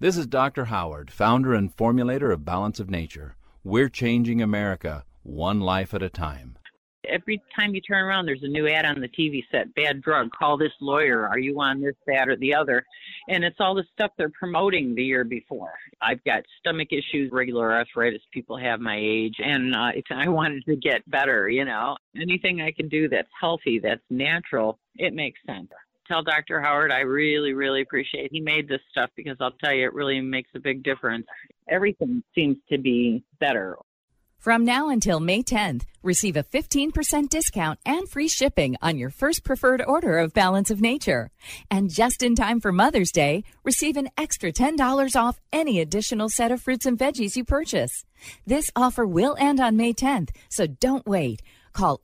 This is Dr. Howard, founder and formulator of Balance of Nature. We're changing America, one life at a time. Every time you turn around, there's a new ad on the TV set. Bad drug, call this lawyer. Are you on this, that, or the other? And it's all the stuff they're promoting the year before. I've got stomach issues, regular arthritis people have my age, and I wanted to get better, you know. Anything I can do that's healthy, that's natural, it makes sense. Tell Dr. Howard I really, really appreciate he made this stuff, because I'll tell you, it really makes a big difference. Everything seems to be better. From now until May 10th, receive a 15% discount and free shipping on your first preferred order of Balance of Nature. And just in time for Mother's Day, receive an extra $10 off any additional set of fruits and veggies you purchase. This offer will end on May 10th, so don't wait. Call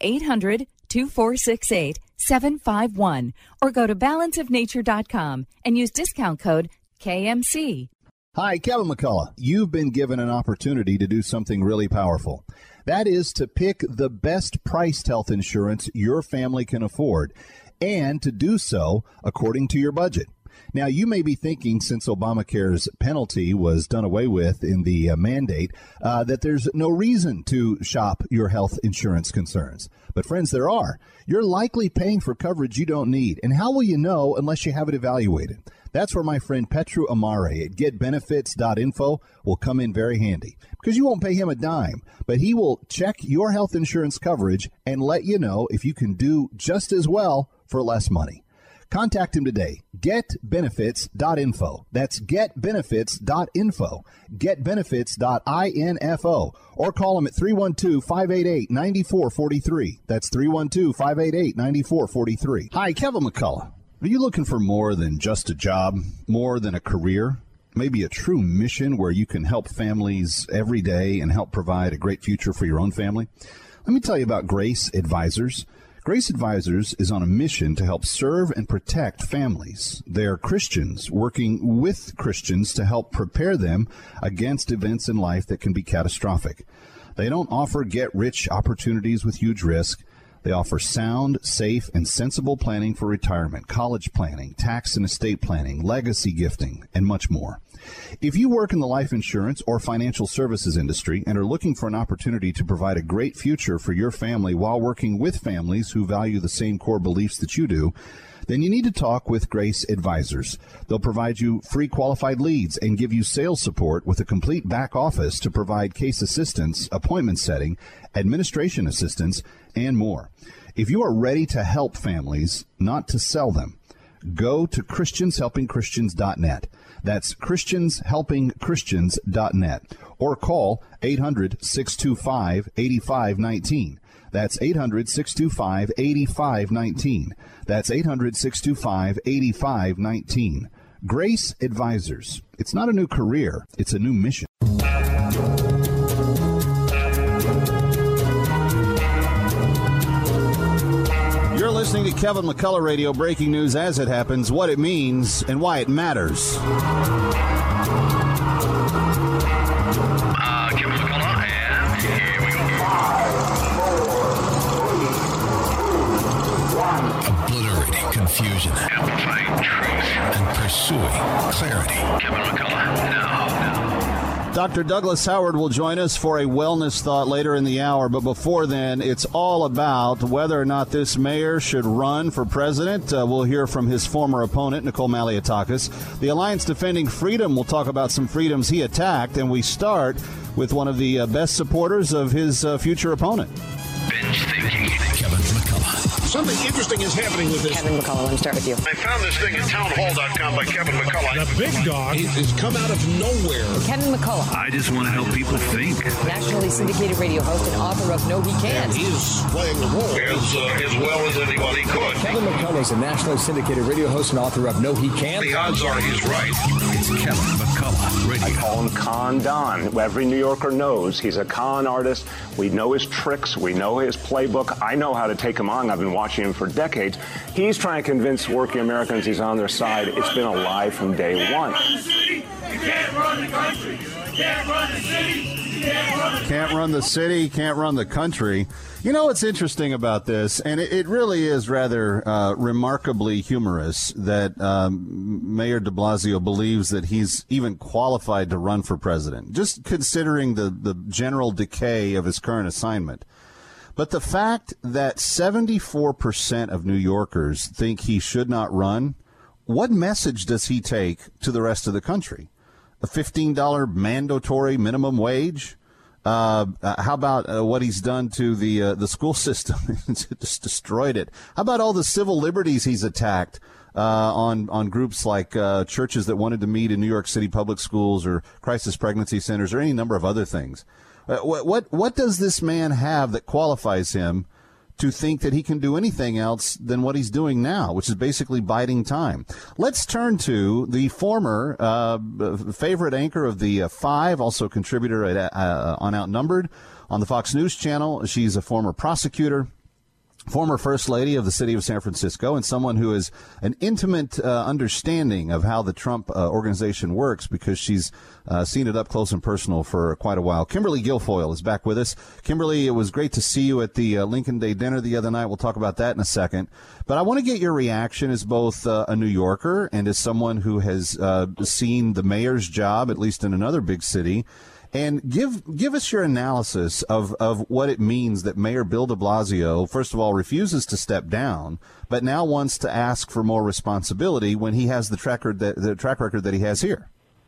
800-2468-751 or go to balanceofnature.com and use discount code KMC. Hi, Kevin McCullough. You've been given an opportunity to do something really powerful. That is to pick the best priced health insurance your family can afford, and to do so according to your budget. Now, you may be thinking, since Obamacare's penalty was done away with in the mandate, that there's no reason to shop your health insurance concerns. But friends, there are. You're likely paying for coverage you don't need. And how will you know unless you have it evaluated? That's where my friend Petru Amare at getbenefits.info will come in very handy, because you won't pay him a dime, but he will check your health insurance coverage and let you know if you can do just as well for less money. Contact him today. Getbenefits.info. That's getbenefits.info. Getbenefits.info. Or call him at 312-588-9443. That's 312-588-9443. Hi, Kevin McCullough. Are you looking for more than just a job, more than a career, maybe a true mission where you can help families every day and help provide a great future for your own family? Let me tell you about Grace Advisors. Grace Advisors is on a mission to help serve and protect families. They are Christians working with Christians to help prepare them against events in life that can be catastrophic. They don't offer get-rich opportunities with huge risk. They offer sound, safe, and sensible planning for retirement, college planning, tax and estate planning, legacy gifting, and much more. If you work in the life insurance or financial services industry and are looking for an opportunity to provide a great future for your family while working with families who value the same core beliefs that you do, then you need to talk with Grace Advisors. They'll provide you free qualified leads and give you sales support with a complete back office to provide case assistance, appointment setting, administration assistance, and more. If you are ready to help families, not to sell them, go to ChristiansHelpingChristians.net. That's ChristiansHelpingChristians.net. Or call 800-625-8519. That's 800-625-8519. That's 800-625-8519. Grace Advisors. It's not a new career. It's a new mission. You're listening to Kevin McCullough Radio, breaking news as it happens, what it means, and why it matters. Kevin McCullough, and here we go. 5, 4, 3, 2, 1. Obliterating confusion. Amplifying truth. And pursuing clarity. Kevin McCullough, now. Dr. Douglas Howard will join us for a wellness thought later in the hour, but before then, it's all about whether or not this mayor should run for president. We'll hear from his former opponent, Nicole Malliotakis. The Alliance Defending Freedom will talk about some freedoms he attacked, and we start with one of the best supporters of his future opponent. Binge thinking. Kevin McCullough. Something interesting is happening with this. Kevin McCullough, let me start with you. I found this thing at townhall.com by Kevin McCullough. The big dog has come out of nowhere. Kevin McCullough. I just want to help people think. Nationally syndicated radio host and author of No He Can't. He is playing the role as well as anybody could. Kevin McCullough is a nationally syndicated radio host and author of No He Can't. The odds are he's right. It's Kevin McCullough Radio. I call him Con Don. Every New Yorker knows he's a con artist. We know his tricks. We know his playbook. I know how to take him on. I've been watching him for decades. He's trying to convince working Americans he's on their side. It's been a lie from day one. You can't run the country. You can't run the city. Can't run the city, can't run the country. You know what's interesting about this, and it really is rather remarkably humorous that Mayor de Blasio believes that he's even qualified to run for president, just considering the general decay of his current assignment. But the fact that 74% of New Yorkers think he should not run, what message does he take to the rest of the country? A $15 mandatory minimum wage? How about what he's done to the school system? Just destroyed it. How about all the civil liberties he's attacked on groups like churches that wanted to meet in New York City public schools or crisis pregnancy centers or any number of other things? What does this man have that qualifies him to think that he can do anything else than what he's doing now, which is basically biding time? Let's turn to the former favorite anchor of the Five, also contributor on Outnumbered on the Fox News Channel. She's a former prosecutor, former First Lady of the city of San Francisco, and someone who has an intimate understanding of how the Trump organization works because she's seen it up close and personal for quite a while. Kimberly Guilfoyle is back with us. Kimberly, it was great to see you at the Lincoln Day dinner the other night. We'll talk about that in a second. But I want to get your reaction as both a New Yorker and as someone who has seen the mayor's job, at least in another big city. And give us your analysis of what it means that Mayor Bill de Blasio, first of all, refuses to step down, but now wants to ask for more responsibility when he has the track record that he has here.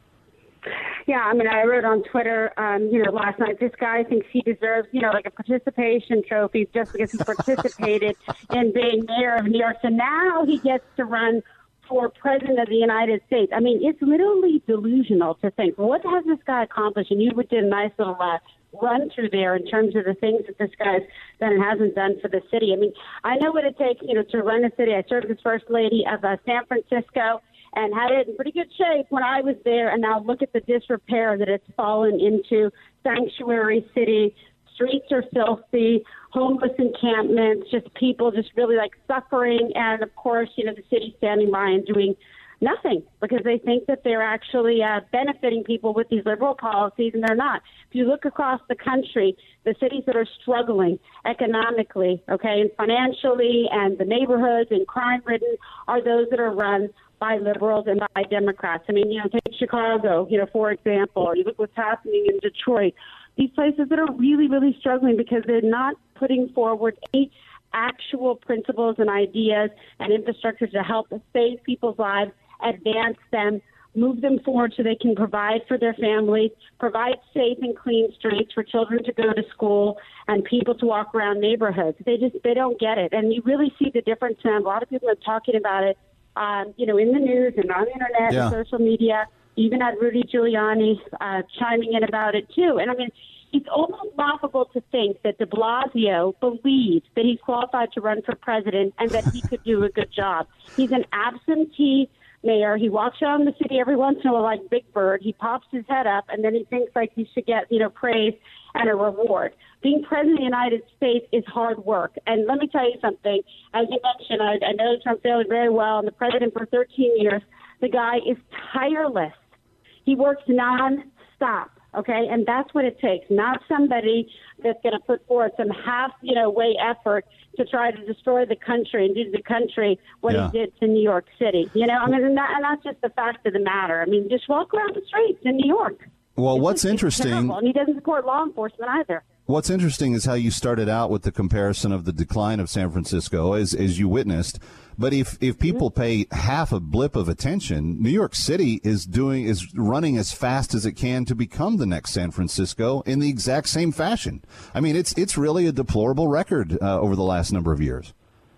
Yeah, I mean, I wrote on Twitter, last night, this guy thinks he deserves, like a participation trophy just because he participated in being mayor of New York. So now he gets to run for president of the United States. I mean, it's literally delusional to think, what has this guy accomplished? And you did a nice little run through there in terms of the things that this guy's done and hasn't done for the city. I mean, I know what it takes, to run a city. I served as First Lady of San Francisco and had it in pretty good shape when I was there. And now look at the disrepair that it's fallen into. Sanctuary city. Streets are filthy, homeless encampments, just people just really suffering. And of course, the city standing by and doing nothing because they think that they're actually benefiting people with these liberal policies, and they're not. If you look across the country, the cities that are struggling economically, and financially, and the neighborhoods and crime-ridden are those that are run by liberals and by Democrats. I mean, take Chicago, for example, or you look what's happening in Detroit. These places that are really, really struggling because they're not putting forward any actual principles and ideas and infrastructure to help save people's lives, advance them, move them forward so they can provide for their families, provide safe and clean streets for children to go to school and people to walk around neighborhoods. They don't get it. And you really see the difference. And a lot of people are talking about it, in the news and on the internet and social media. Even had Rudy Giuliani chiming in about it, too. And, I mean, it's almost laughable to think that de Blasio believes that he's qualified to run for president and that he could do a good job. He's an absentee mayor. He walks around the city every once in a while like Big Bird. He pops his head up, and then he thinks like he should get, praise and a reward. Being president of the United States is hard work. And let me tell you something. As you mentioned, I know Trump family very well. I'm the president for 13 years. The guy is tireless. He works nonstop, and that's what it takes, not somebody that's going to put forward some way effort to try to destroy the country and do to the country what he did to New York City. And that's just the fact of the matter. I mean, just walk around the streets in New York. Well, what's interesting, and he doesn't support law enforcement either. What's interesting is how you started out with the comparison of the decline of San Francisco, as you witnessed. But if people pay half a blip of attention, New York City is running as fast as it can to become the next San Francisco in the exact same fashion. I mean, it's really a deplorable record over the last number of years.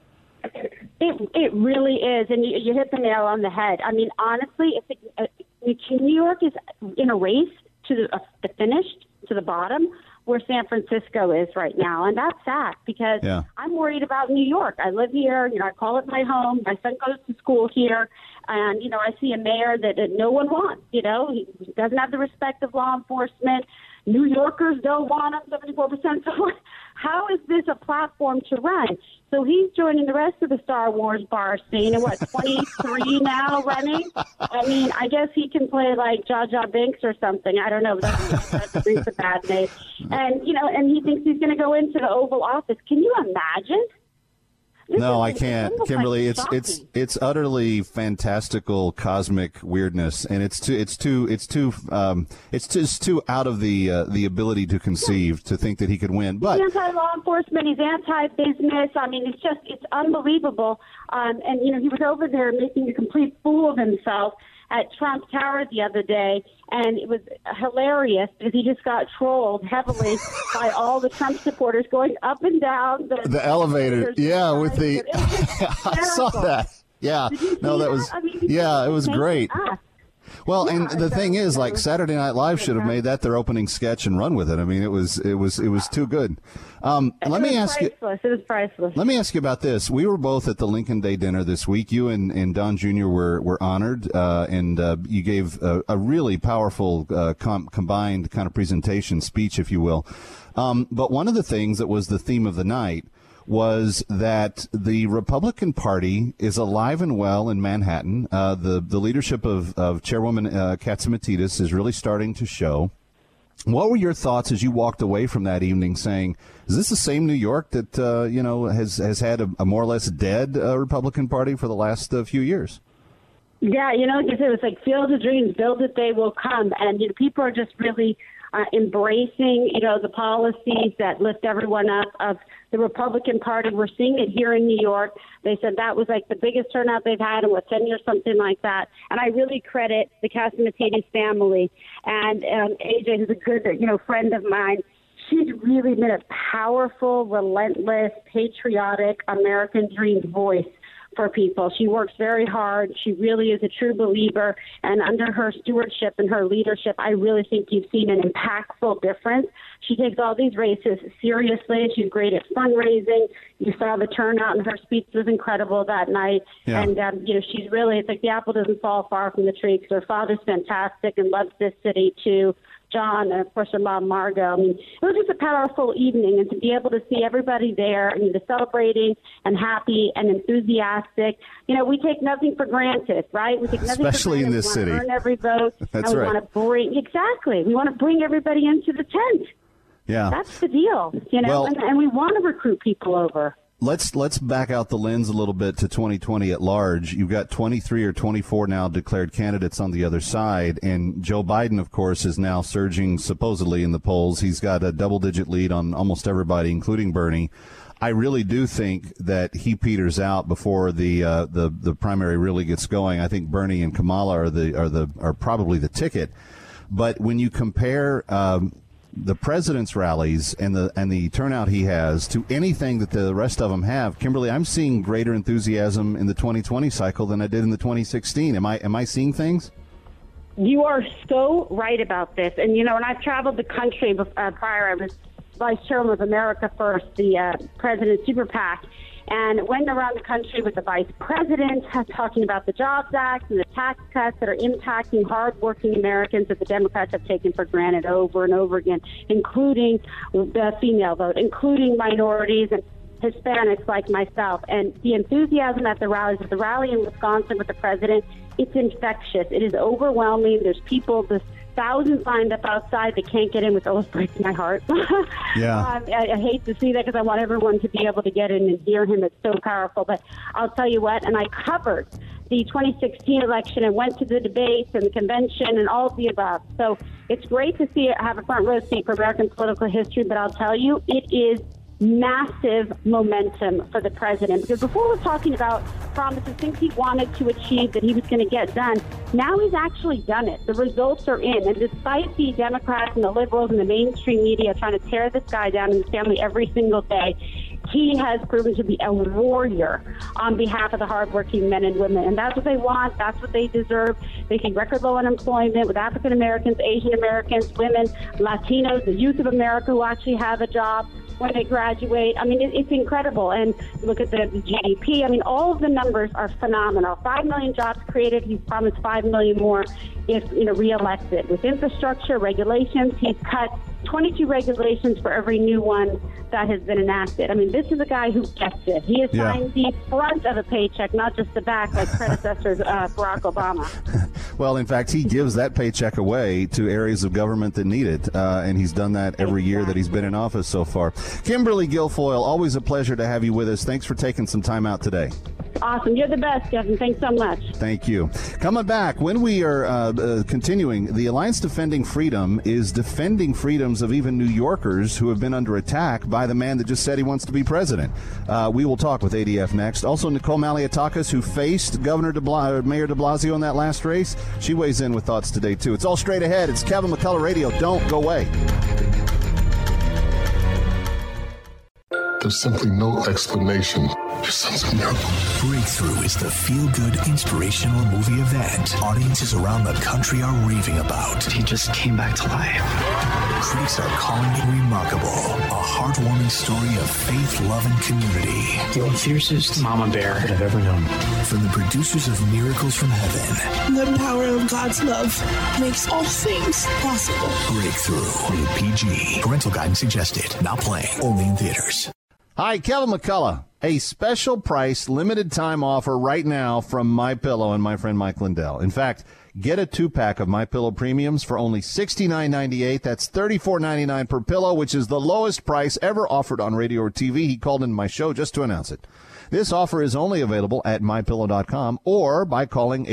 It really is, and you hit the nail on the head. I mean, honestly, New York is in a race to the finish, to the bottom, where San Francisco is right now. And that's sad because I'm worried about New York. I live here. I call it my home. My son goes to school here. And, I see a mayor that no one wants. He doesn't have the respect of law enforcement. New Yorkers don't want him, 74%. So how is this a platform to run? So he's joining the rest of the Star Wars bar scene, and 23 now running? I mean, I guess he can play like Jar Jar Binks or something. I don't know. That's a bad name. And, and he thinks he's going to go into the Oval Office. Can you imagine? No, I can't, Kimberly. It's utterly fantastical, cosmic weirdness, and it's just too out of the ability to conceive to think that he could win. But he's anti-law enforcement, he's anti-business. I mean, it's unbelievable. And he was over there making a complete fool of himself at Trump Tower the other day, and it was hilarious because he just got trolled heavily by all the Trump supporters going up and down the elevator. Yeah, with the I saw that. Yeah, no, that was it was great. Well, and the thing is, like, Saturday Night Live should have made that their opening sketch and run with it. I mean, it was too good. Let me ask you. It was priceless. Let me ask you about this. We were both at the Lincoln Day dinner this week. You and Don Jr. were honored, and you gave a really powerful combined kind of presentation speech, if you will. But one of the things that was the theme of the night was that the Republican Party is alive and well in Manhattan. The leadership of Chairwoman Katsimatidis is really starting to show. What were your thoughts as you walked away from that evening saying, is this the same New York that, has had a more or less dead Republican Party for the last few years? Yeah, it was like Field of Dreams, build it, they will come. And people are just really embracing, the policies that lift everyone up of the Republican Party. We're seeing it here in New York. They said that was like the biggest turnout they've had in 10 years, something like that. And I really credit the Katsimatidis family and AJ, who's a good, friend of mine. She's really been a powerful, relentless, patriotic American dream voice for people. She works very hard. She really is a true believer. And under her stewardship and her leadership, I really think you've seen an impactful difference. She takes all these races seriously. She's great at fundraising. You saw the turnout, and her speech was incredible that night. Yeah. And, she's really, it's like the apple doesn't fall far from the tree because her father's fantastic and loves this city too. John, and of course her mom, Margot. I mean, it was just a powerful evening, and to be able to see everybody there and celebrating and happy and enthusiastic. We take nothing for granted, right? We take nothing especially for granted. In this city. We want to earn every vote. That's and we right. We want to bring everybody into the tent. Yeah. That's the deal, Well, and we want to recruit people over. Let's back out the lens a little bit to 2020 at large. You've got 23 or 24 now declared candidates on the other side, and Joe Biden, of course, is now surging supposedly in the polls. He's got a double-digit lead on almost everybody, including Bernie. I really do think that he peters out before the primary really gets going. I think Bernie and Kamala are probably the ticket. But when you compare the president's rallies and the turnout he has to anything that the rest of them have, Kimberly, I'm seeing greater enthusiasm in the 2020 cycle than I did in the 2016. Am I seeing things? You are so right about this. And, and I've traveled the country prior. I was vice chairman of America First, the president's super PAC, and went around the country with the vice president talking about the Jobs Act and the tax cuts that are impacting hardworking Americans that the Democrats have taken for granted over and over again, including the female vote, including minorities and Hispanics like myself. And the enthusiasm at the rallies, at the rally in Wisconsin with the president, it's infectious. It is overwhelming. There's people, there's thousands lined up outside that can't get in, which almost breaks my heart. Yeah. I hate to see that because I want everyone to be able to get in and hear him. It's so powerful. But I'll tell you what, and I covered the 2016 election and went to the debates and the convention and all of the above. So it's great to see it have a front row seat for American political history, but I'll tell you, it is massive momentum for the president, because before we're talking about promises, things he wanted to achieve that he was going to get done, now he's actually done it. The results are in, and despite the Democrats and the liberals and the mainstream media trying to tear this guy down and his family every single day, he has proven to be a warrior on behalf of the hardworking men and women, and that's what they want. That's what they deserve. They see record low unemployment with African Americans, Asian Americans, women, Latinos, the youth of America who actually have a job when they graduate. I mean, it's incredible. And look at the GDP. I mean, all of the numbers are phenomenal. 5 million jobs created. He's promised 5 million more if reelected. With infrastructure, regulations, he's cut 22 regulations for every new one that has been enacted. I mean, this is a guy who gets it. He assigned the front of a paycheck, not just the back, like predecessors Barack Obama. Well, in fact, he gives that paycheck away to areas of government that need it, and he's done that every year that he's been in office so far. Kimberly Guilfoyle, always a pleasure to have you with us. Thanks for taking some time out today. Awesome. You're the best, Kevin. Thanks so much. Thank you. Coming back, when we are continuing, the Alliance Defending Freedom is defending freedoms of even New Yorkers who have been under attack by the man that just said he wants to be president. We will talk with ADF next. Also, Nicole Malliotakis, who faced Mayor de Blasio in that last race. She weighs in with thoughts today, too. It's all straight ahead. It's Kevin McCullough Radio. Don't go away. There's simply no explanation. Your son's a miracle. Breakthrough is the feel-good, inspirational movie event audiences around the country are raving about. He just came back to life. Critics are calling it remarkable. A heartwarming story of faith, love, and community. The fiercest mama bear that I've ever known. From the producers of Miracles from Heaven. The power of God's love makes all things possible. Breakthrough. Rated PG. Parental guidance suggested. Not playing. Only in theaters. Hi, Kevin McCullough. A special price, limited time offer right now from MyPillow and my friend Mike Lindell. In fact, get a 2-pack of MyPillow premiums for only $69.98. That's $34.99 per pillow, which is the lowest price ever offered on radio or TV. He called into my show just to announce it. This offer is only available at MyPillow.com or by calling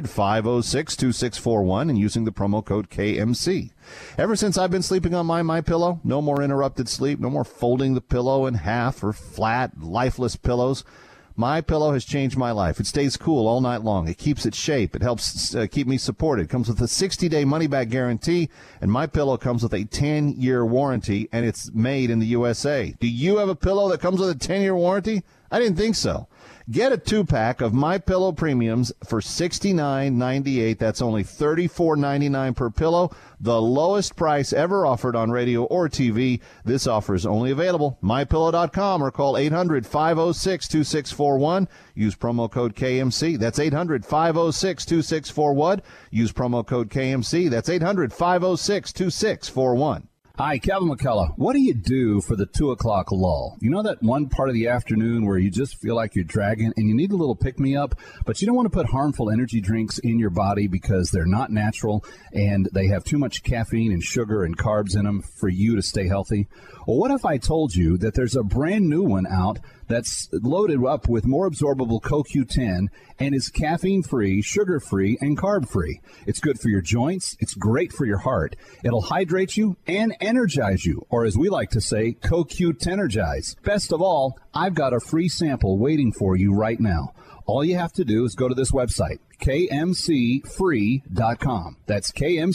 800-506-2641 and using the promo code KMC. Ever since I've been sleeping on my MyPillow, no more interrupted sleep, no more folding the pillow in half or flat, lifeless pillows. MyPillow has changed my life. It stays cool all night long. It keeps its shape. It helps keep me supported. It comes with a 60-day money-back guarantee, and MyPillow comes with a 10-year warranty, and it's made in the USA. Do you have a pillow that comes with a 10-year warranty? I didn't think so. Get a 2-pack of MyPillow premiums for $69.98. That's only $34.99 per pillow, the lowest price ever offered on radio or TV. This offer is only available MyPillow.com or call 800-506-2641. Use promo code KMC. That's 800-506-2641. Use promo code KMC. That's 800-506-2641. Hi, Kevin McCullough. What do you do for the 2 o'clock lull? You know that one part of the afternoon where you just feel like you're dragging and you need a little pick-me-up, but you don't want to put harmful energy drinks in your body because they're not natural and they have too much caffeine and sugar and carbs in them for you to stay healthy? Well, what if I told you that there's a brand new one out that's loaded up with more absorbable CoQ10 and is caffeine-free, sugar-free, and carb-free. It's good for your joints. It's great for your heart. It'll hydrate you and energize you, or as we like to say, CoQ10ergize. Best of all, I've got a free sample waiting for you right now. All you have to do is go to this website, KMCfree.com. That's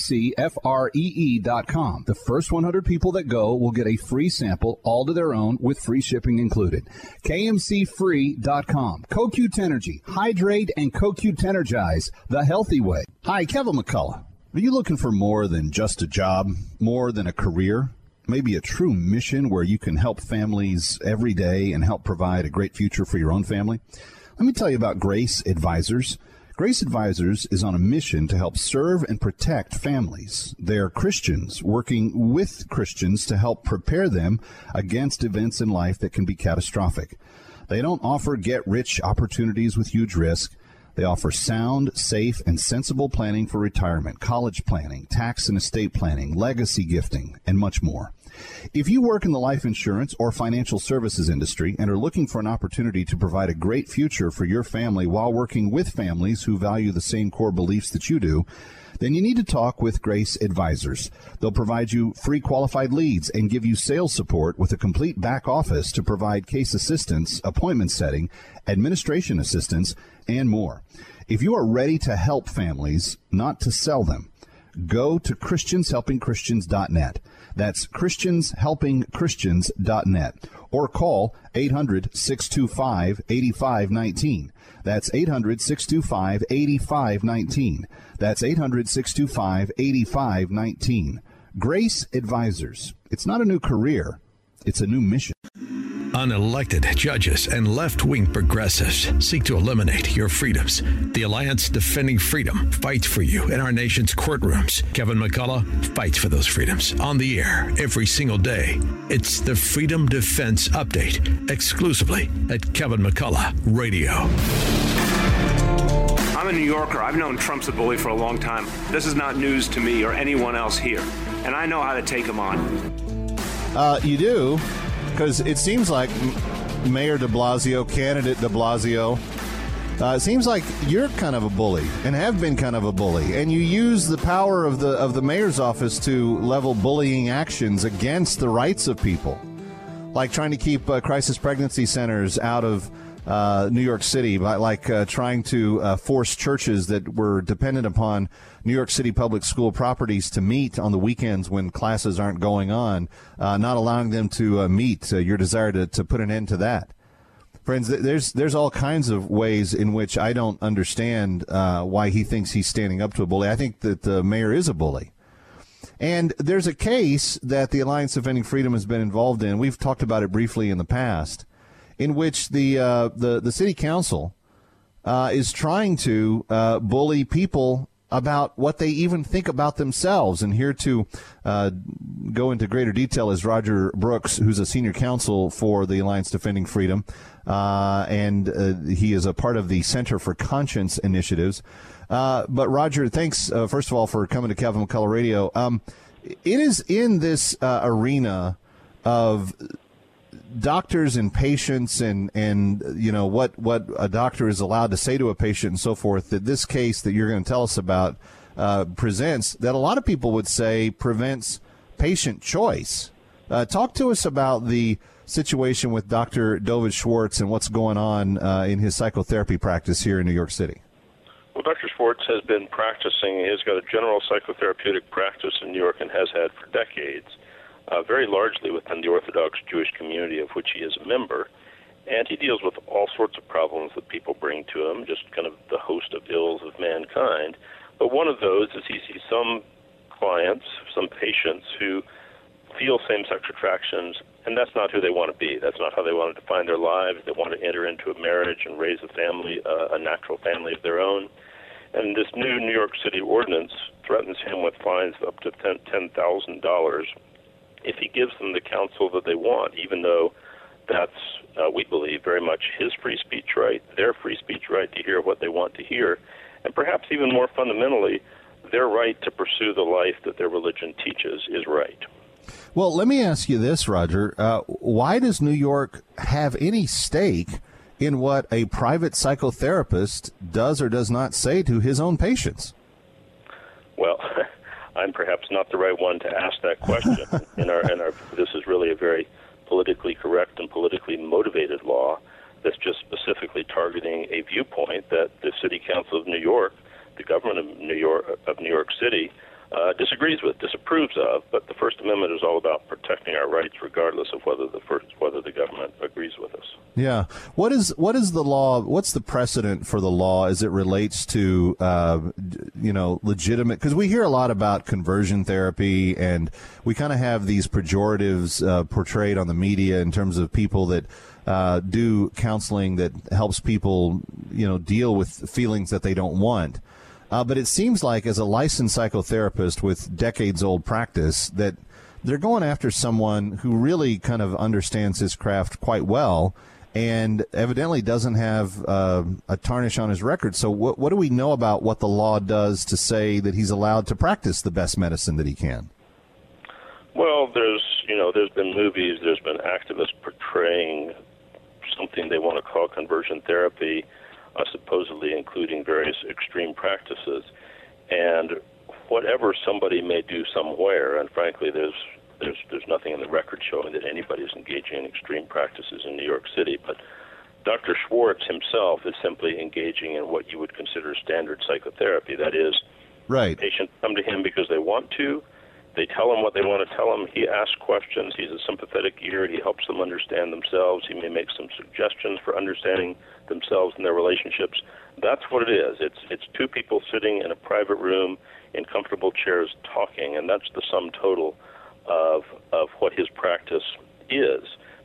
KMCFREE.com. The first 100 people that go will get a free sample, all to their own, with free shipping included. KMCfree.com. CoQ10ergy. Hydrate and CoQ10ergize the healthy way. Hi, Kevin McCullough. Are you looking for more than just a job, more than a career? Maybe a true mission where you can help families every day and help provide a great future for your own family? Let me tell you about Grace Advisors. Grace Advisors is on a mission to help serve and protect families. They are Christians working with Christians to help prepare them against events in life that can be catastrophic. They don't offer get-rich opportunities with huge risk. They offer sound, safe, and sensible planning for retirement, college planning, tax and estate planning, legacy gifting, and much more. If you work in the life insurance or financial services industry and are looking for an opportunity to provide a great future for your family while working with families who value the same core beliefs that you do, then you need to talk with Grace Advisors. They'll provide you free qualified leads and give you sales support with a complete back office to provide case assistance, appointment setting, administration assistance, and more. If you are ready to help families, not to sell them, go to ChristiansHelpingChristians.net. That's ChristiansHelpingChristians.net. Or call 800-625-8519. That's 800-625-8519. That's 800-625-8519. Grace Advisors. It's not a new career. It's a new mission. Unelected judges and left-wing progressives seek to eliminate your freedoms. The Alliance Defending Freedom fights for you in our nation's courtrooms. Kevin McCullough fights for those freedoms on the air every single day. It's the Freedom Defense Update, exclusively at Kevin McCullough Radio. I'm a New Yorker. I've known Trump's a bully for a long time. This is not news to me or anyone else here. And I know how to take him on. You do, because it seems like Mayor de Blasio, candidate de Blasio, it seems like you're kind of a bully and have been kind of a bully. And you use the power of the mayor's office to level bullying actions against the rights of people, like trying to keep crisis pregnancy centers out of New York City, like trying to force churches that were dependent upon New York City public school properties to meet on the weekends when classes aren't going on, not allowing them to meet. Your desire to put an end to that. Friends, there's all kinds of ways in which I don't understand why he thinks he's standing up to a bully. I think that the mayor is a bully. And there's a case that the Alliance Defending Freedom has been involved in. We've talked about it briefly in the past, in which the city council is trying to bully people about what they even think about themselves. And here to go into greater detail is Roger Brooks, who's a senior counsel for the Alliance Defending Freedom, and he is a part of the Center for Conscience Initiatives. But Roger, thanks, first of all, for coming to Kevin McCullough Radio. It is in this arena of doctors and patients and you know what a doctor is allowed to say to a patient and so forth, that this case that you're going to tell us about presents, that a lot of people would say prevents patient choice. Talk to us about the situation with Dr. David Schwartz and what's going on in his psychotherapy practice here in New York City. Well, Dr. Schwartz has been practicing. He's got a general psychotherapeutic practice in New York and has had for decades. Very largely within the Orthodox Jewish community of which he is a member. And he deals with all sorts of problems that people bring to him, just kind of the host of ills of mankind. But one of those is he sees some clients, some patients who feel same-sex attractions, and that's not who they want to be. That's not how they want to define their lives. They want to enter into a marriage and raise a family, a natural family of their own. And this new New York City ordinance threatens him with fines of up to $10,000 if he gives them the counsel that they want, even though that's, we believe, very much his free speech right, their free speech right to hear what they want to hear, and perhaps even more fundamentally, their right to pursue the life that their religion teaches is right. Well, let me ask you this, Roger. Why does New York have any stake in what a private psychotherapist does or does not say to his own patients? Well, I'm perhaps not the right one to ask that question. This is really a very politically correct and politically motivated law that's just specifically targeting a viewpoint that the City Council of New York, the government of New York City, disagrees with, disapproves of. But the First Amendment is all about protecting our rights, regardless of whether the government agrees with us. Yeah. What is the law? What's the precedent for the law as it relates to legitimate? Because we hear a lot about conversion therapy, and we kind of have these pejoratives portrayed on the media in terms of people that do counseling that helps people, deal with feelings that they don't want. But it seems like as a licensed psychotherapist with decades-old practice that they're going after someone who really kind of understands his craft quite well and evidently doesn't have a tarnish on his record. So what do we know about what the law does to say that he's allowed to practice the best medicine that he can? Well, there's been movies, there's been activists portraying something they want to call conversion therapy, supposedly including various extreme practices. And whatever somebody may do somewhere, and frankly there's nothing in the record showing that anybody is engaging in extreme practices in New York City, but Dr. Schwartz himself is simply engaging in what you would consider standard psychotherapy. That is, right. Patients come to him because they want to. They tell him what they want to tell him. He asks questions. He's a sympathetic ear. He helps them understand themselves. He may make some suggestions for understanding themselves and their relationships. That's what it is. It's two people sitting in a private room in comfortable chairs talking, and that's the sum total of what his practice is.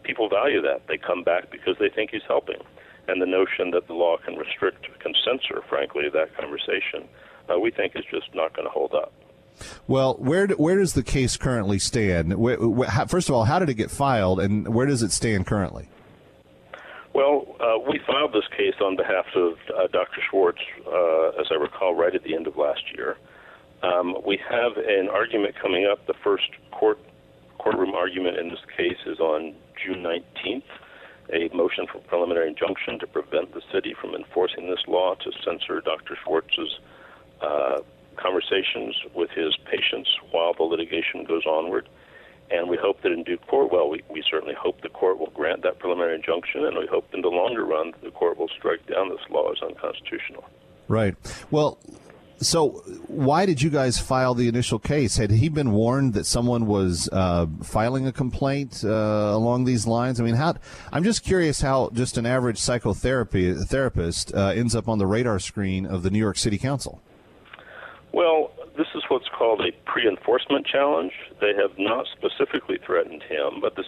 people value that. They come back because they think he's helping. And the notion that the law can restrict, can censor, frankly, that conversation, we think is just not going to hold up. Well, where does the case currently stand? First of all, how did it get filed, and where does it stand currently? Well, we filed this case on behalf of Dr. Schwartz, as I recall, right at the end of last year. We have an argument coming up. The first courtroom argument in this case is on June 19th, a motion for preliminary injunction to prevent the city from enforcing this law to censor Dr. Schwartz's conversations with his patients while the litigation goes onward. And we hope that in due court, well, we certainly hope the court will grant that preliminary injunction, and we hope in the longer run the court will strike down this law as unconstitutional. Right. Well, so why did you guys file the initial case? Had he been warned that someone was filing a complaint along these lines? I mean, I'm just curious how just an average therapist ends up on the radar screen of the New York City Council. Well, this is what's called a pre-enforcement challenge. They have not specifically threatened him, but the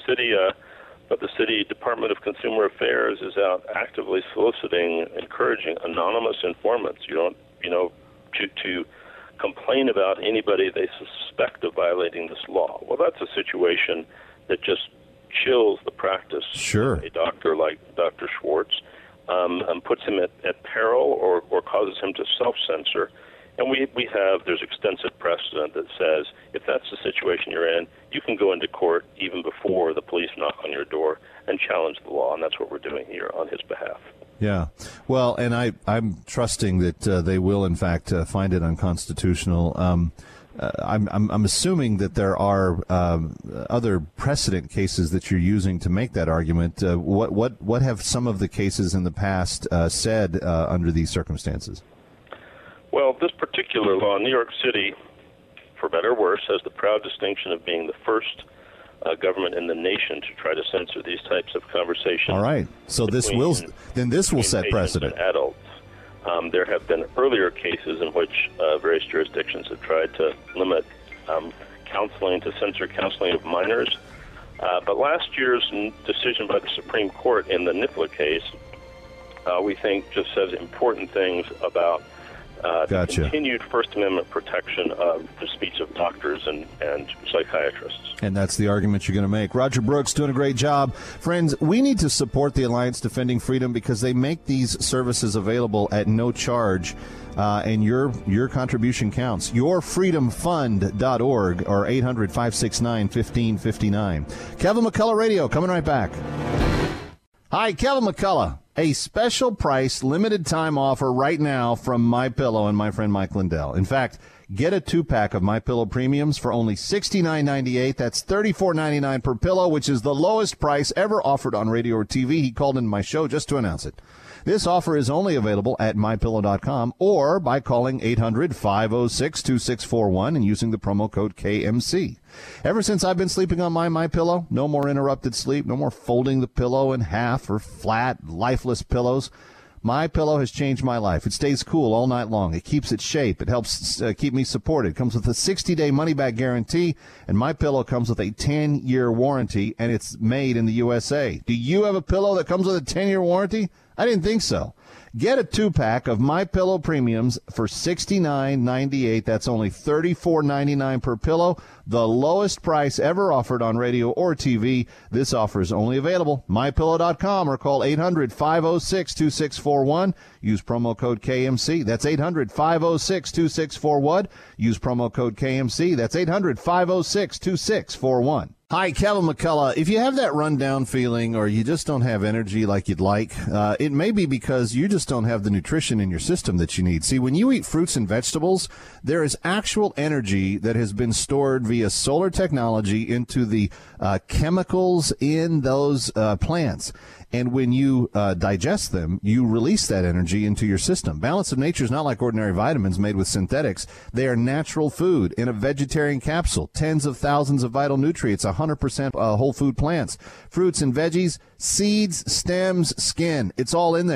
city Department of Consumer Affairs is out actively soliciting, encouraging anonymous informants. To complain about anybody they suspect of violating this law. Well, that's a situation that just chills the practice sure. of a doctor like Dr. Schwartz, and puts him at peril or causes him to self-censor. And there's extensive precedent that says if that's the situation you're in, you can go into court even before the police knock on your door and challenge the law, and that's what we're doing here on his behalf. Yeah. Well, and I'm trusting that they will, in fact, find it unconstitutional. I'm assuming that there are other precedent cases that you're using to make that argument. What have some of the cases in the past said under these circumstances? Well, this particular law, New York City, for better or worse, has the proud distinction of being the first government in the nation to try to censor these types of conversations. All right. So this will set precedent. Adults. There have been earlier cases in which various jurisdictions have tried to limit counseling, to censor counseling of minors. But last year's decision by the Supreme Court in the NIFLA case, we think just says important things about the continued First Amendment protection of the speech of doctors and psychiatrists. And that's the argument you're going to make. Roger Brooks doing a great job. Friends, we need to support the Alliance Defending Freedom because they make these services available at no charge, and your contribution counts. YourFreedomFund.org or 800-569-1559. Kevin McCullough Radio, coming right back. Hi, Kevin McCullough. A special price, limited time offer right now from MyPillow and my friend Mike Lindell. In fact, get a 2-pack of MyPillow premiums for only $69.98. That's $34.99 per pillow, which is the lowest price ever offered on radio or TV. He called into my show just to announce it. This offer is only available at MyPillow.com or by calling 800-506-2641 and using the promo code KMC. Ever since I've been sleeping on MyPillow, no more interrupted sleep, no more folding the pillow in half or flat, lifeless pillows. MyPillow has changed my life. It stays cool all night long. It keeps its shape. It helps keep me supported. It comes with a 60-day money-back guarantee, and MyPillow comes with a 10-year warranty, and it's made in the USA. Do you have a pillow that comes with a 10-year warranty? I didn't think so. Get a 2-pack of MyPillow premiums for $69.98. That's only $34.99 per pillow, the lowest price ever offered on radio or TV. This offer is only available MyPillow.com or call 800-506-2641. Use promo code KMC. That's 800-506-2641. Use promo code KMC. That's 800-506-2641. Hi, Kevin McCullough. If you have that rundown feeling or you just don't have energy like you'd like, it may be because you just don't have the nutrition in your system that you need. See, when you eat fruits and vegetables, there is actual energy that has been stored via solar technology into the chemicals in those plants. And when you digest them, you release that energy into your system. Balance of Nature is not like ordinary vitamins made with synthetics. They are natural food in a vegetarian capsule. Tens of thousands of vital nutrients, 100% whole food plants, fruits and veggies, seeds, stems, skin. It's all in there.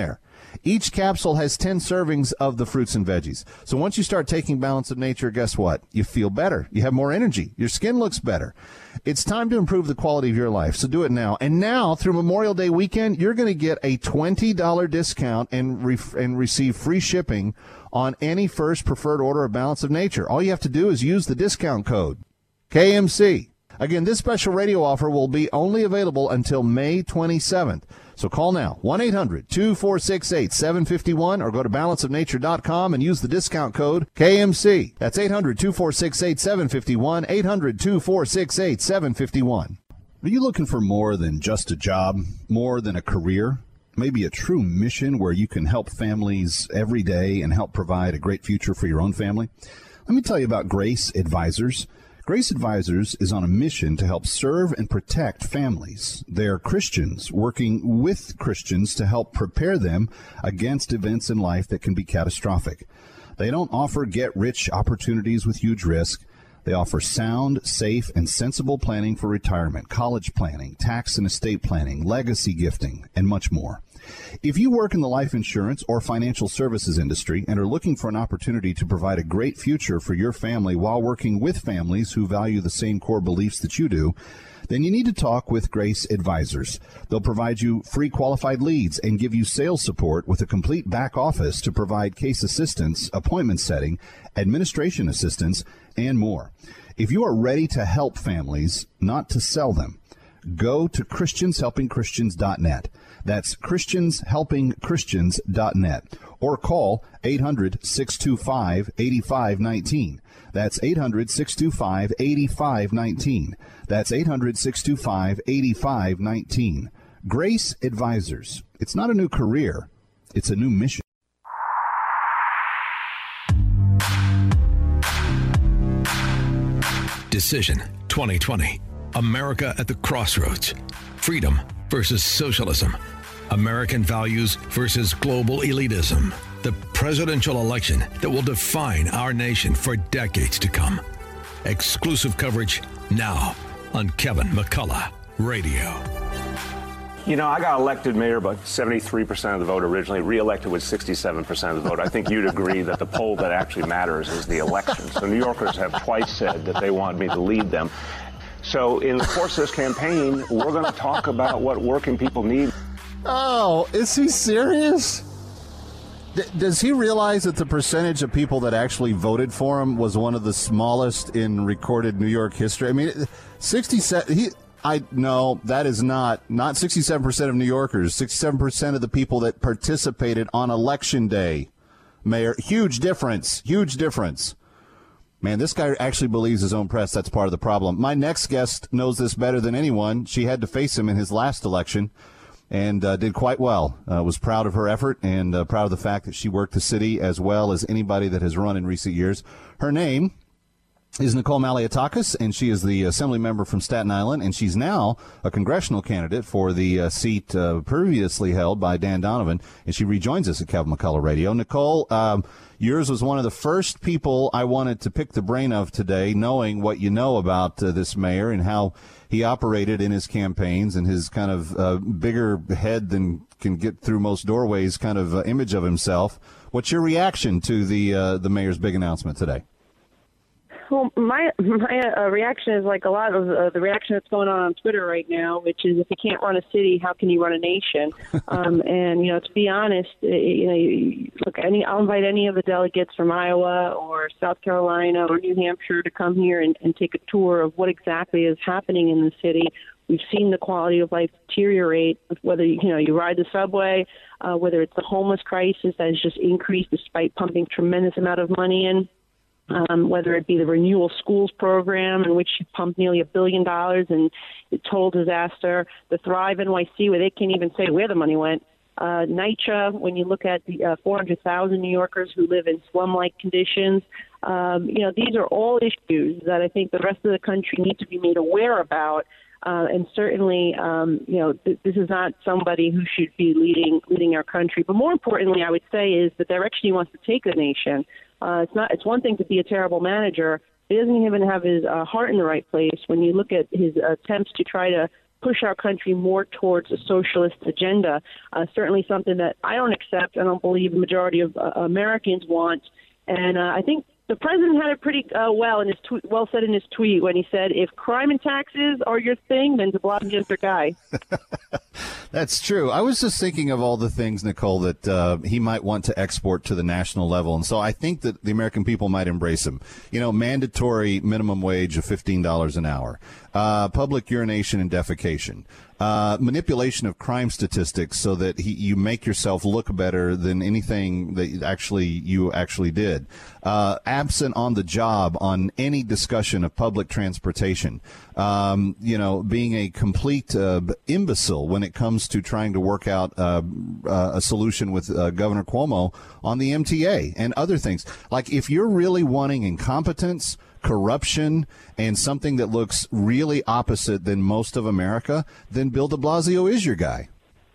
Each capsule has 10 servings of the fruits and veggies. So once you start taking Balance of Nature, guess what? You feel better. You have more energy. Your skin looks better. It's time to improve the quality of your life, so do it now. And now, through Memorial Day weekend, you're going to get a $20 discount and receive free shipping on any first preferred order of Balance of Nature. All you have to do is use the discount code, KMC. Again, this special radio offer will be only available until May 27th. So call now, 1-800-2468-751, or go to balanceofnature.com and use the discount code KMC. That's 800-2468-751, 800-2468-751. Are you looking for more than just a job, more than a career? Maybe a true mission where you can help families every day and help provide a great future for your own family? Let me tell you about Grace Advisors. Grace Advisors is on a mission to help serve and protect families. They're Christians working with Christians to help prepare them against events in life that can be catastrophic. They don't offer get-rich opportunities with huge risk. They offer sound, safe, and sensible planning for retirement, college planning, tax and estate planning, legacy gifting, and much more. If you work in the life insurance or financial services industry and are looking for an opportunity to provide a great future for your family while working with families who value the same core beliefs that you do, then you need to talk with Grace Advisors. They'll provide you free qualified leads and give you sales support with a complete back office to provide case assistance, appointment setting, administration assistance, and more. If you are ready to help families, not to sell them, go to ChristiansHelpingChristians.net. That's ChristiansHelpingChristians.net. Or call 800-625-8519. That's 800-625-8519. That's 800-625-8519. Grace Advisors. It's not a new career. It's a new mission. Decision 2020. America at the crossroads. Freedom versus socialism. American values versus global elitism. The presidential election that will define our nation for decades to come. Exclusive coverage now on Kevin McCullough Radio. You know, I got elected mayor by 73% of the vote originally, reelected with 67% of the vote. I think you'd agree that the poll that actually matters is the election. So New Yorkers have twice said that they want me to lead them. So in the course of this campaign, we're going to talk about what working people need. Oh, is he serious? Does he realize that the percentage of people that actually voted for him was one of the smallest in recorded New York history? I mean, 67. No, that is not 67% of New Yorkers. 67% of the people that participated on Election Day, Mayor. Huge difference. Huge difference. Man, this guy actually believes his own press. That's part of the problem. My next guest knows this better than anyone. She had to face him in his last election and did quite well. Was proud of her effort and proud of the fact that she worked the city as well as anybody that has run in recent years. Her name is Nicole Malliotakis, and she is the assembly member from Staten Island, and she's now a congressional candidate for the seat previously held by Dan Donovan, and she rejoins us at Kevin McCullough Radio. Nicole, yours was one of the first people I wanted to pick the brain of today, knowing what you know about this mayor and how he operated in his campaigns and his kind of bigger head than can get through most doorways kind of image of himself. What's your reaction to the mayor's big announcement today? Well, my reaction is like a lot of the reaction that's going on Twitter right now, which is if you can't run a city, how can you run a nation? And, you know, to be honest, I'll invite any of the delegates from Iowa or South Carolina or New Hampshire to come here and take a tour of what exactly is happening in the city. We've seen the quality of life deteriorate, whether you ride the subway, whether it's the homeless crisis that has just increased despite pumping tremendous amount of money in. Whether it be the Renewal Schools program, in which you pumped nearly $1 billion in total disaster, the Thrive NYC, where they can't even say where the money went, NYCHA, when you look at the 400,000 New Yorkers who live in slum-like conditions, these are all issues that I think the rest of the country needs to be made aware about. And certainly, this is not somebody who should be leading our country. But more importantly, I would say, is the direction he wants to take the nation. It's one thing to be a terrible manager. He doesn't even have his heart in the right place. When you look at his attempts to try to push our country more towards a socialist agenda. Certainly something that I don't accept. I don't believe the majority of Americans want. And I think the president had it pretty well said in his tweet when he said, if crime and taxes are your thing, then de Blasio's your guy. That's true. I was just thinking of all the things, Nicole, that he might want to export to the national level. And so I think that the American people might embrace him. You know, mandatory minimum wage of $15 an hour, public urination and defecation, manipulation of crime statistics so that you make yourself look better than anything that you actually did. Absent on the job on any discussion of public transportation. Being a complete imbecile when it comes to trying to work out a solution with Governor Cuomo on the MTA and other things. Like, if you're really wanting incompetence, corruption, and something that looks really opposite than most of America, then Bill de Blasio is your guy.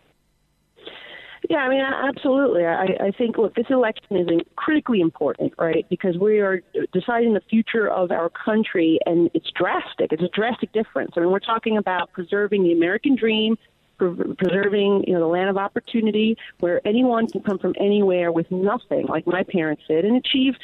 Yeah, I mean, absolutely. I think, look, this election is critically important, right, because we are deciding the future of our country, and it's drastic. It's a drastic difference. I mean, we're talking about preserving the American dream, preserving, the land of opportunity where anyone can come from anywhere with nothing, like my parents did, and achieve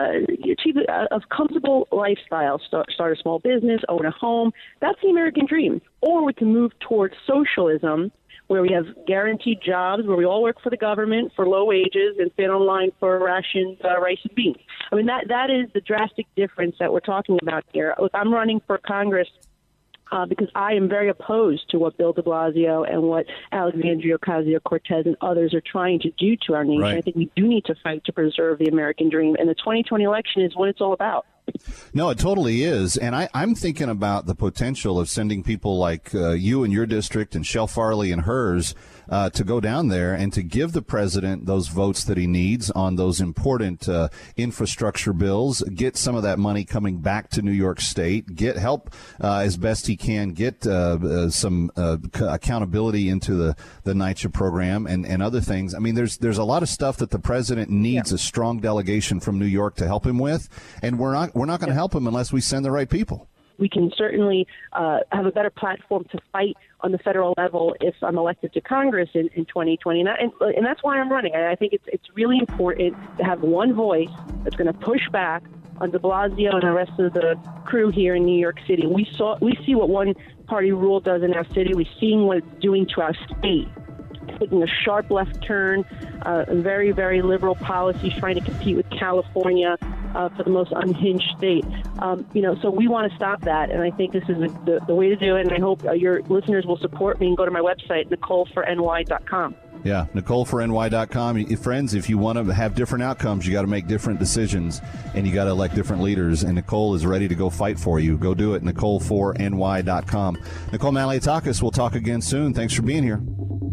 a comfortable lifestyle, start a small business, own a home. That's the American dream. Or we can move towards socialism, where we have guaranteed jobs, where we all work for the government for low wages and stand online for rations, rice and beans. I mean, that is the drastic difference that we're talking about here. Look, I'm running for Congress because I am very opposed to what Bill de Blasio and what Alexandria Ocasio-Cortez and others are trying to do to our nation. Right. I think we do need to fight to preserve the American dream, and the 2020 election is what it's all about. No, it totally is. And I'm thinking about the potential of sending people like you in your district and Shel Farley and hers to go down there and to give the president those votes that he needs on those important infrastructure bills, get some of that money coming back to New York State, get help as best he can, get some accountability into the NYCHA program and other things. I mean, there's a lot of stuff that the president needs a strong delegation from New York to help him with, and we're not going to help him unless we send the right people. We can certainly have a better platform to fight on the federal level if I'm elected to Congress in 2020. And that's why I'm running. I think it's really important to have one voice that's going to push back on de Blasio and the rest of the crew here in New York City. We see what one-party rule does in our city. We've seen what it's doing to our state. Taking a sharp left turn, very, very liberal policies, trying to compete with California for the most unhinged state. So we want to stop that, and I think this is the way to do it, and I hope your listeners will support me and go to my website, NicoleForNY.com. Yeah, NicoleForNY.com. Friends, if you want to have different outcomes, you got to make different decisions, and you got to elect different leaders, and Nicole is ready to go fight for you. Go do it, NicoleForNY.com. Nicole Malliotakis, we'll talk again soon. Thanks for being here.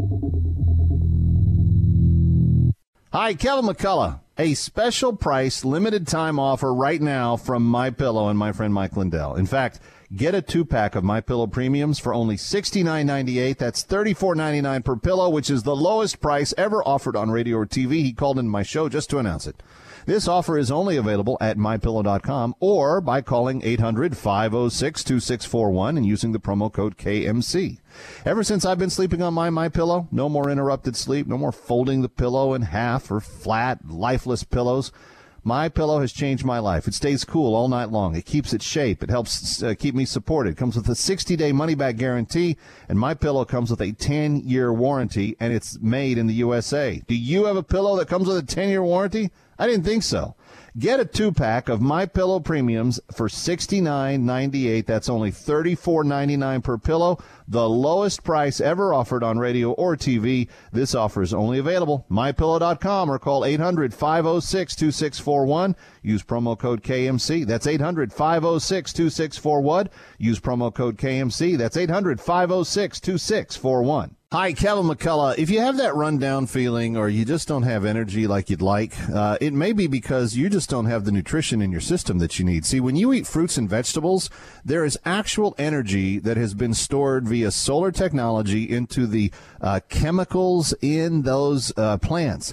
Hi, Kevin McCullough. A special price, limited time offer right now from MyPillow and my friend Mike Lindell. In fact, get a 2-pack of MyPillow premiums for only $69.98. That's $34.99 per pillow, which is the lowest price ever offered on radio or TV. He called into my show just to announce it. This offer is only available at MyPillow.com or by calling 800-506-2641 and using the promo code KMC. Ever since I've been sleeping on my MyPillow, no more interrupted sleep, no more folding the pillow in half or flat, lifeless pillows. MyPillow has changed my life. It stays cool all night long. It keeps its shape. It helps keep me supported. It comes with a 60-day money-back guarantee, and MyPillow comes with a 10-year warranty, and it's made in the USA. Do you have a pillow that comes with a 10-year warranty? I didn't think so. Get a 2-pack of MyPillow premiums for $69.98. That's only $34.99 per pillow, the lowest price ever offered on radio or TV. This offer is only available MyPillow.com or call 800-506-2641. Use promo code KMC. That's 800-506-2641. Use promo code KMC. That's 800-506-2641. Hi, Kevin McCullough. If you have that rundown feeling or you just don't have energy like you'd like, it may be because you just don't have the nutrition in your system that you need. See, when you eat fruits and vegetables, there is actual energy that has been stored via solar technology into the chemicals in those plants.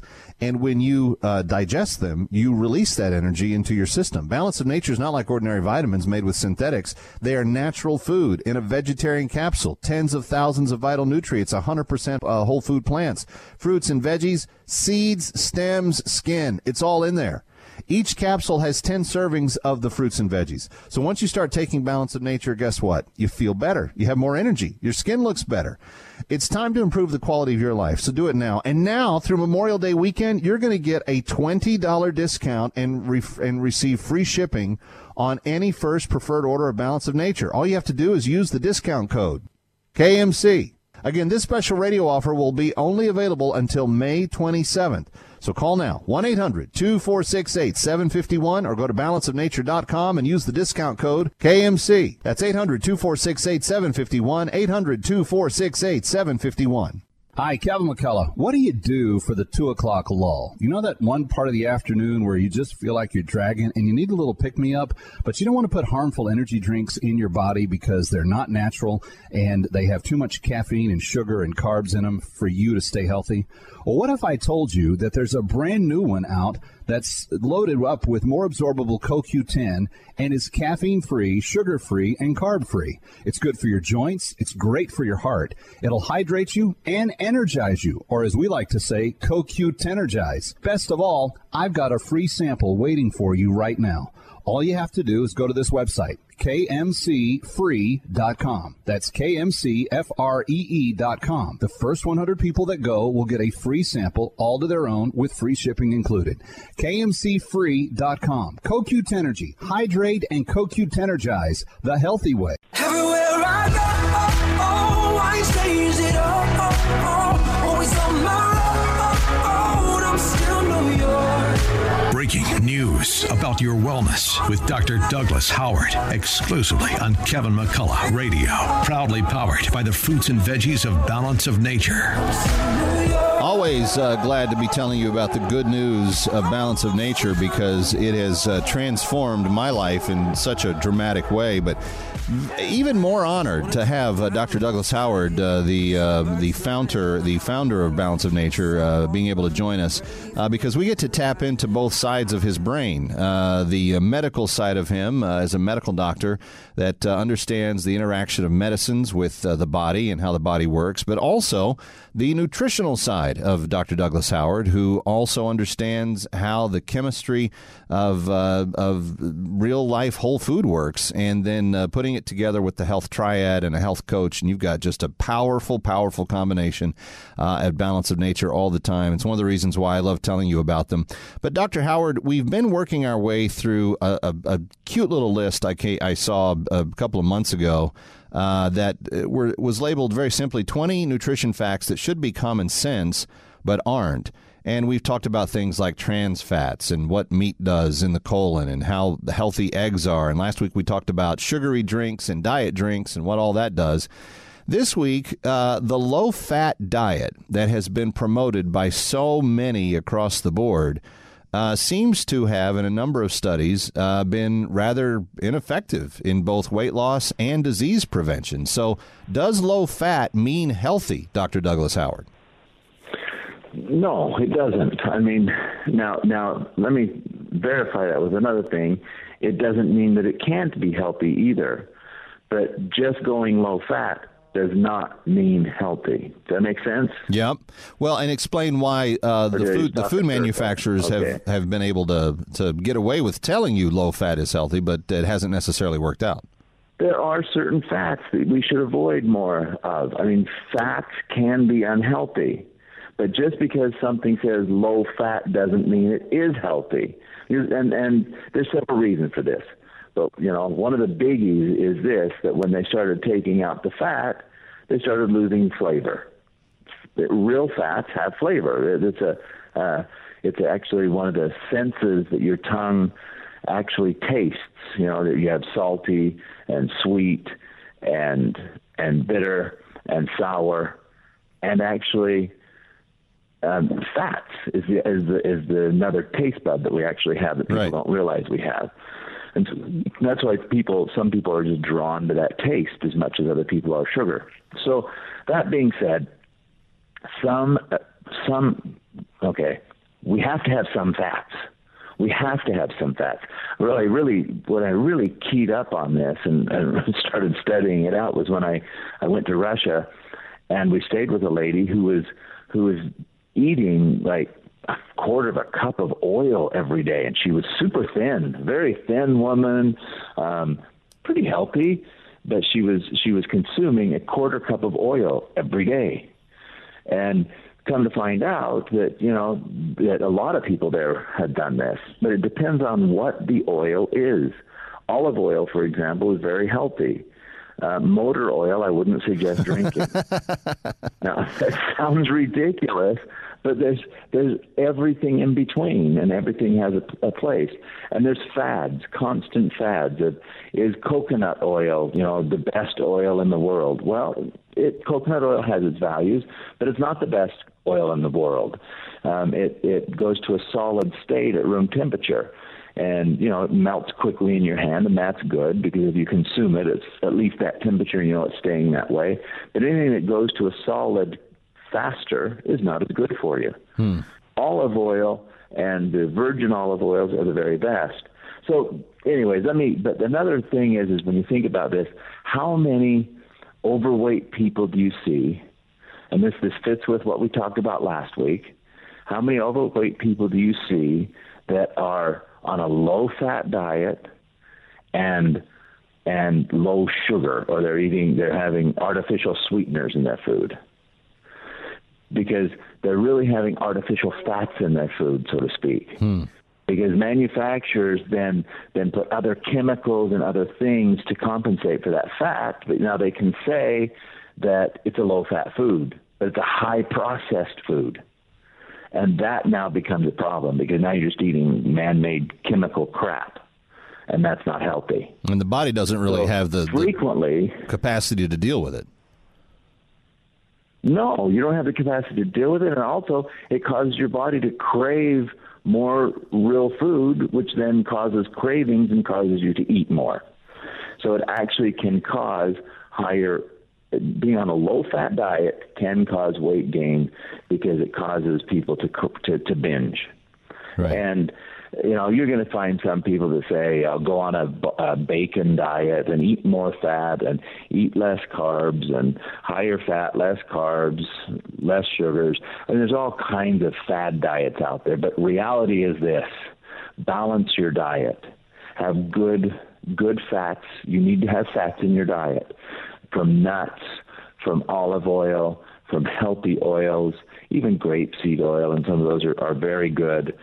And when you digest them, you release that energy into your system. Balance of Nature is not like ordinary vitamins made with synthetics. They are natural food in a vegetarian capsule. Tens of thousands of vital nutrients, 100% whole food plants, fruits and veggies, seeds, stems, skin. It's all in there. Each capsule has 10 servings of the fruits and veggies. So once you start taking Balance of Nature, guess what? You feel better. You have more energy. Your skin looks better. It's time to improve the quality of your life, so do it now. And now, through Memorial Day weekend, you're going to get a $20 discount and receive free shipping on any first preferred order of Balance of Nature. All you have to do is use the discount code, KMC. Again, this special radio offer will be only available until May 27th. So call now, 1-800-2468-751, or go to balanceofnature.com and use the discount code KMC. That's 800-2468-751, 800-2468-751. Hi, Kevin McCullough. What do you do for the 2 o'clock lull? You know that one part of the afternoon where you just feel like you're dragging and you need a little pick-me-up, but you don't want to put harmful energy drinks in your body because they're not natural and they have too much caffeine and sugar and carbs in them for you to stay healthy? Well, what if I told you that there's a brand new one out that's loaded up with more absorbable CoQ10 and is caffeine-free, sugar-free, and carb-free? It's good for your joints. It's great for your heart. It'll hydrate you and energize you, or as we like to say, CoQ10ergize. Best of all, I've got a free sample waiting for you right now. All you have to do is go to this website, KMCfree.com. That's KMCFREE.com. The first 100 people that go will get a free sample, all to their own, with free shipping included. KMCfree.com. CoQ10ergy. Hydrate and CoQ10ergize the healthy way. Everywhere I go, I change it up. Always on my road, I'm still New York. Breaking news about your wellness with Dr. Douglas Howard, exclusively on Kevin McCullough Radio. Proudly powered by the fruits and veggies of Balance of Nature. Always glad to be telling you about the good news of Balance of Nature because it has transformed my life in such a dramatic way. But even more honored to have Dr. Douglas Howard, the founder of Balance of Nature, being able to join us because we get to tap into both sides of his brain. The medical side of him as a medical doctor that understands the interaction of medicines with the body and how the body works, but also the nutritional side of Dr. Douglas Howard, who also understands how the chemistry of real life whole food works, and then putting it together with the health triad and a health coach, and you've got just a powerful combination at Balance of Nature all the time. It's one of the reasons why I love telling you about them. But Dr. Howard, we've been working our way through a cute little list I saw a couple of months ago that was labeled very simply 20 nutrition facts that should be common sense but aren't. And we've talked about things like trans fats and what meat does in the colon and how healthy eggs are. And last week we talked about sugary drinks and diet drinks and what all that does. This week, the low-fat diet that has been promoted by so many across the board seems to have, in a number of studies, been rather ineffective in both weight loss and disease prevention. So does low fat mean healthy, Dr. Douglas Howard? No, it doesn't. I mean, now let me verify that with another thing. It doesn't mean that it can't be healthy either. But just going low fat does not mean healthy. Does that make sense? Yep. Well, and explain why the food manufacturers have been able to get away with telling you low fat is healthy, but it hasn't necessarily worked out. There are certain fats that we should avoid more of. I mean, fats can be unhealthy, but just because something says low fat doesn't mean it is healthy. And there's several reasons for this. But, one of the biggies is this, that when they started taking out the fat, they started losing flavor. Real fats have flavor. It's actually one of the senses that your tongue actually tastes. That you have salty and sweet and bitter and sour, and actually fats is another taste bud that we actually have that people don't realize we have. And that's why some people are just drawn to that taste as much as other people are sugar. So that being said, we have to have some fats. We have to have some fats. Really, when I really keyed up on this and started studying it out was when I went to Russia, and we stayed with a lady who was eating like a quarter of a cup of oil every day, and she was super thin, very thin woman, pretty healthy, but she was consuming a quarter cup of oil every day. And come to find out that, that a lot of people there had done this, but it depends on what the oil is. Olive oil, for example, is very healthy. Motor oil, I wouldn't suggest drinking. Now, that sounds ridiculous, but there's everything in between, and everything has a place. And there's fads, constant fads. Is coconut oil, the best oil in the world? Well, coconut oil has its values, but it's not the best oil in the world. It goes to a solid state at room temperature. And, it melts quickly in your hand, and that's good because if you consume it, it's at least that temperature, it's staying that way. But anything that goes to a solid faster is not as good for you. Olive oil and the virgin olive oils are the very best. So anyways, but another thing is when you think about this, how many overweight people do you see? And this fits with what we talked about last week. How many overweight people do you see that are on a low-fat diet and low sugar, or they're having artificial sweeteners in their food? Because they're really having artificial fats in their food, so to speak. Because manufacturers then put other chemicals and other things to compensate for that fat, but now they can say that it's a low-fat food, but it's a high-processed food. And that now becomes a problem because now you're just eating man-made chemical crap, and that's not healthy. And the body doesn't really have the capacity to deal with it. No, you don't have the capacity to deal with it, and also it causes your body to crave more real food, which then causes cravings and causes you to eat more. So it actually can cause being on a low-fat diet can cause weight gain because it causes people to binge. Right. And, you're going to find some people that say, I'll go on a bacon diet and eat more fat and eat less carbs and higher fat, less carbs, less sugars. And there's all kinds of fad diets out there. But reality is this: balance your diet. Have good fats. You need to have fats in your diet. From nuts, from olive oil, from healthy oils, even grapeseed oil, and some of those are very good.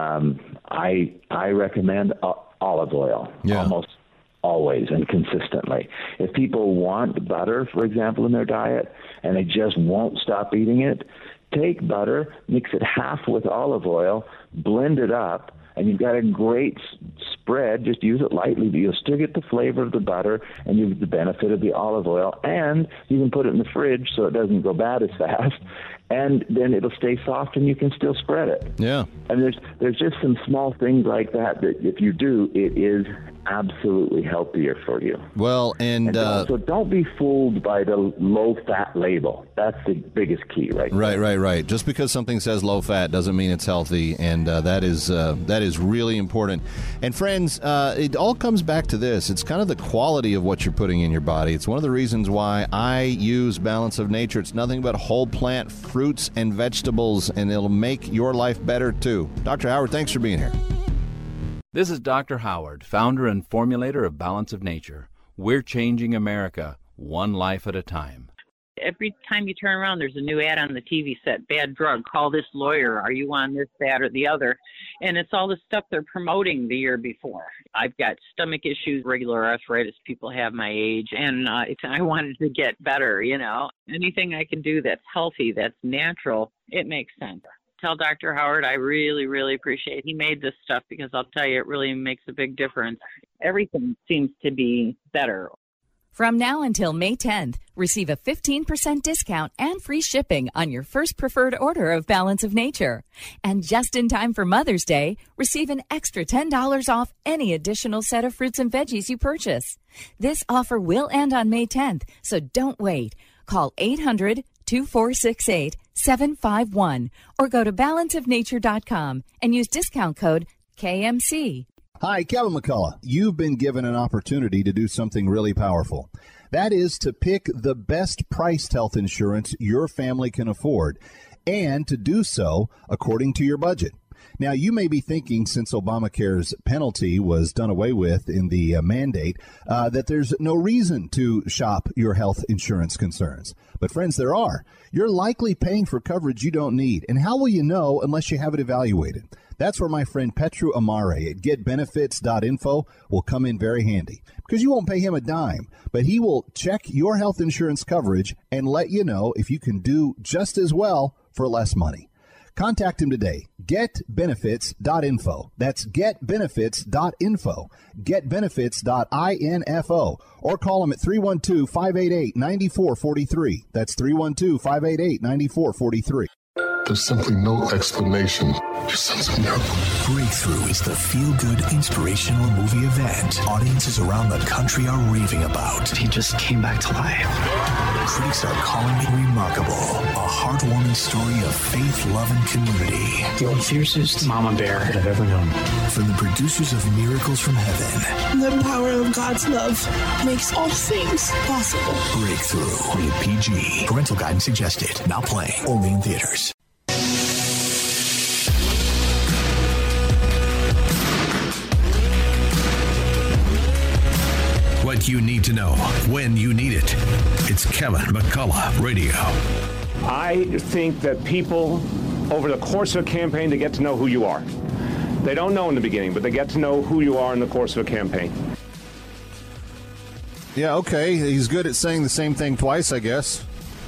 I recommend olive oil almost always and consistently. If people want butter, for example, in their diet, and they just won't stop eating it, take butter, mix it half with olive oil, blend it up, and you've got a great spread. Just use it lightly, but you'll still get the flavor of the butter and you get the benefit of the olive oil. And you can put it in the fridge so it doesn't go bad as fast. And then it'll stay soft and you can still spread it. Yeah. And there's just some small things like that if you do, it is absolutely healthier for you. Well, and so don't be fooled by the low-fat label. That's the biggest key, right? Right. Just because something says low-fat doesn't mean it's healthy, and that is really important. And friends, it all comes back to this. It's kind of the quality of what you're putting in your body. It's one of the reasons why I use Balance of Nature. It's nothing but whole plant fruits and vegetables, and it'll make your life better too. Dr. Howard, thanks for being here. This is Dr. Howard, founder and formulator of Balance of Nature. We're changing America, one life at a time. Every time you turn around, there's a new ad on the TV set. Bad drug. Call this lawyer. Are you on this, that, or the other? And it's all the stuff they're promoting the year before. I've got stomach issues, regular arthritis people have my age, and I wanted to get better, Anything I can do that's healthy, that's natural, it makes sense. Tell Dr. Howard I really, really appreciate he made this stuff because I'll tell you, it really makes a big difference. Everything seems to be better. From now until May 10th, receive a 15% discount and free shipping on your first preferred order of Balance of Nature. And just in time for Mother's Day, receive an extra $10 off any additional set of fruits and veggies you purchase. This offer will end on May 10th, so don't wait. Call 800-2468 888-944-751 or go to balanceofnature.com and use discount code KMC. Hi, Kevin McCullough. You've been given an opportunity to do something really powerful. That is to pick the best priced health insurance your family can afford, and to do so according to your budget. Now, you may be thinking, since Obamacare's penalty was done away with in the mandate, that there's no reason to shop your health insurance concerns. But friends, there are. You're likely paying for coverage you don't need. And how will you know unless you have it evaluated? That's where my friend Petru Amare at getbenefits.info will come in very handy, because you won't pay him a dime, but he will check your health insurance coverage and let you know if you can do just as well for less money. Contact him today. Getbenefits.info. That's getbenefits.info. Getbenefits.info. Or call him at 312-588-9443. That's 312-588-9443. There's simply no explanation. Your son's a miracle. Breakthrough is the feel-good, inspirational movie event audiences around the country are raving about. He just came back to life. Critics are calling it remarkable. A heartwarming story of faith, love, and community. The fiercest mama bear that I've ever known. From the producers of Miracles from Heaven. The power of God's love makes all things possible. Breakthrough. Rated PG. Parental guidance suggested. Not playing. Only in theaters. What you need to know when you need it. It's Kevin McCullough Radio. I think that people, over the course of a campaign, they get to know who you are. They don't know in the beginning, but they get to know who you are in the course of a campaign. Yeah, okay. He's good at saying the same thing twice, I guess.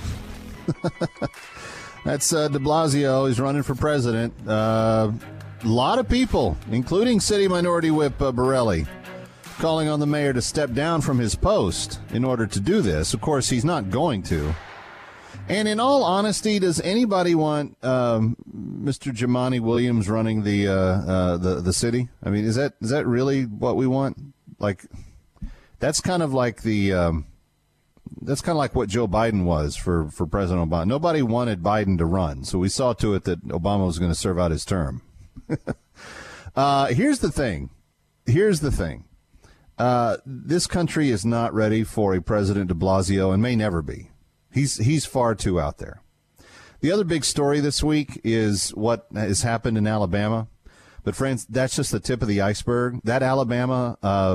That's de Blasio. He's running for president. A lot of people, including City Minority Whip Borelli, calling on the mayor to step down from his post in order to do this. Of course, he's not going to. And in all honesty, does anybody want Mr. Jumaane Williams running the city? I mean, is that really what we want? Like, that's kind of like that's kind of like what Joe Biden was for President Obama. Nobody wanted Biden to run, so we saw to it that Obama was going to serve out his term. Here's the thing. This country is not ready for a President de Blasio and may never be. He's far too out there. The other big story this week is what has happened in Alabama. But, friends, that's just the tip of the iceberg. That Alabama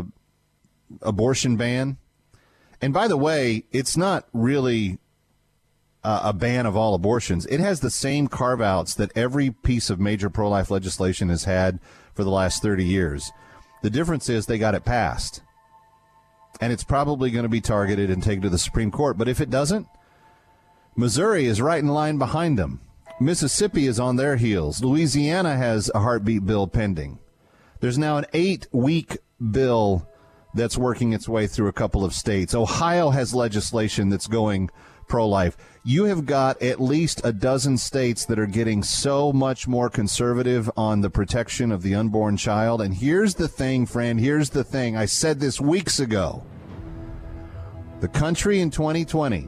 abortion ban. And, by the way, it's not really a ban of all abortions. It has the same carve-outs that every piece of major pro-life legislation has had for the last 30 years. The difference is they got it passed, and it's probably going to be targeted and taken to the Supreme Court. But if it doesn't, Missouri is right in line behind them. Mississippi is on their heels. Louisiana has a heartbeat bill pending. There's now an 8-week bill that's working its way through a couple of states. Ohio has legislation that's going pro-life. You have got at least a dozen states that are getting so much more conservative on the protection of the unborn child. And here's the thing, friend, here's the thing. I said this weeks ago. The country in 2020,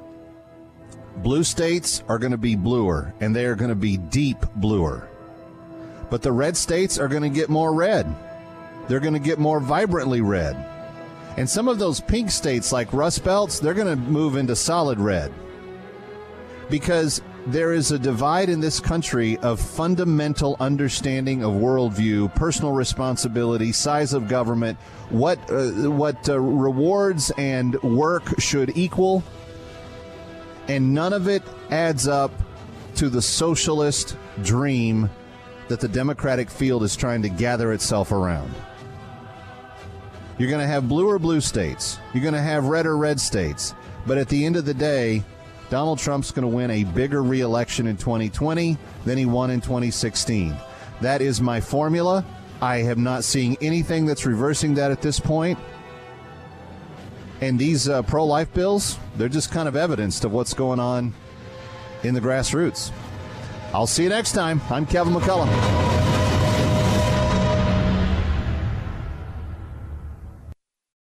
blue states are going to be bluer, and they are going to be deep bluer. But the red states are going to get more red. They're going to get more vibrantly red. And some of those pink states like Rust Belts, they're going to move into solid red. Because there is a divide in this country of fundamental understanding of worldview, personal responsibility, size of government, what rewards and work should equal. And none of it adds up to the socialist dream that the Democratic field is trying to gather itself around. You're going to have blue or blue states. You're going to have red or red states. But at the end of the day, Donald Trump's going to win a bigger re-election in 2020 than he won in 2016. That is my formula. I have not seen anything that's reversing that at this point. And these pro-life bills, they're just kind of evidence of what's going on in the grassroots. I'll see you next time. I'm Kevin McCullough.